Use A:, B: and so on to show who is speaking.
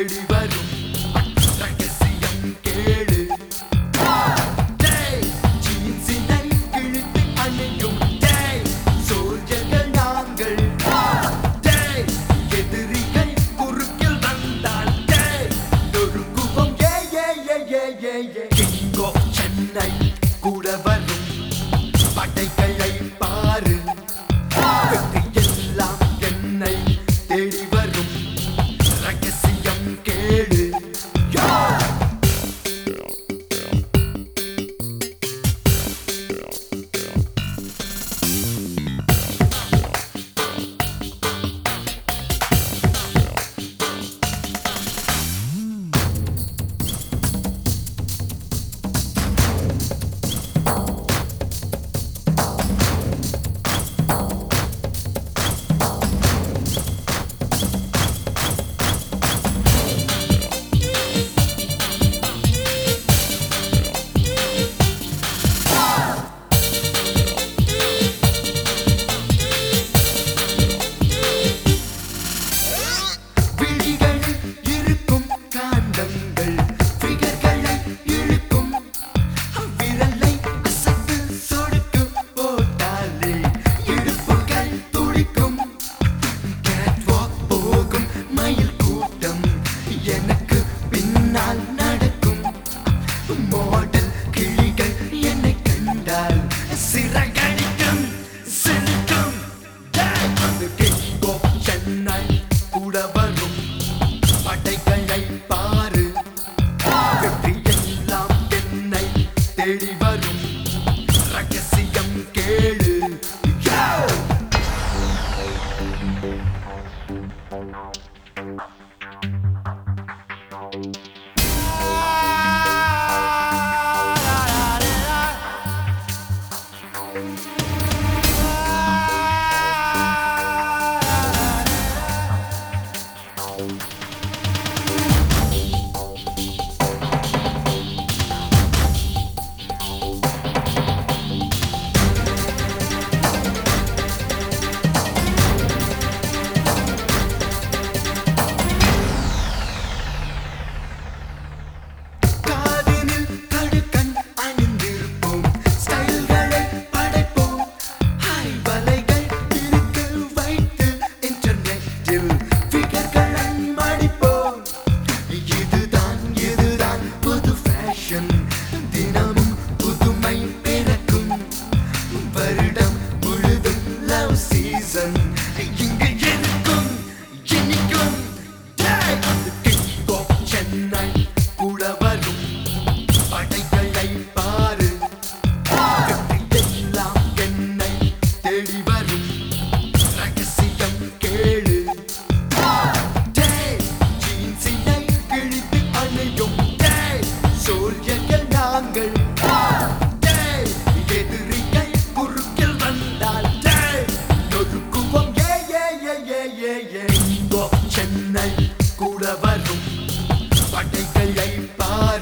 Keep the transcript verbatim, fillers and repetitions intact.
A: தேடி வரும் ரகசியம் கேளு. டேய் ஜீன்ஸினை கிழித்து அணியும் டேய் சோல்ஜர்கள் நாங்கள். டேய் எதிரிகள் குறுக்கில் வந்தால் டேய் நொறுக்குவோம். ஏ ஏ ஏ ஏ ஏ ஏ கிங் ஆஃப் சென்னை கூட வரும் படைகளை பாரு. எல்லாம் என்னை தேடி வரும் ரகசியம் கேளு. சிறகடிக்கும் சிரிக்கும் அந்த கிங் ஆஃப் சென்னை கூட வரும் படைகளை பாரு. வெற்றி எல்லாம் என்னை தேடி வரும் ரகசியம் கேளு. தினமும் புதுமை பிறக்கும் வருடம் முழுதும் லவ் சீசன் இங்கு இருக்கும் இனிக்கும். கிங் ஆஃப் சென்னை கூட வரும் படைகளை பாரு. எல்லாம் என்னை தேடி வரும் ரகசியம் கேளு. ஜீன்ஸினை கிழித்து அணியும் சோல்ஜர்கள் நாங்கள். எதிரிகள் குறுக்கில் வந்தால் நொறுக்குவோம். ஏ ஏ ஏ ஏ ஏ ஏ கிங் ஆஃப் சென்னை கூட வரும் படைகளை பாரு.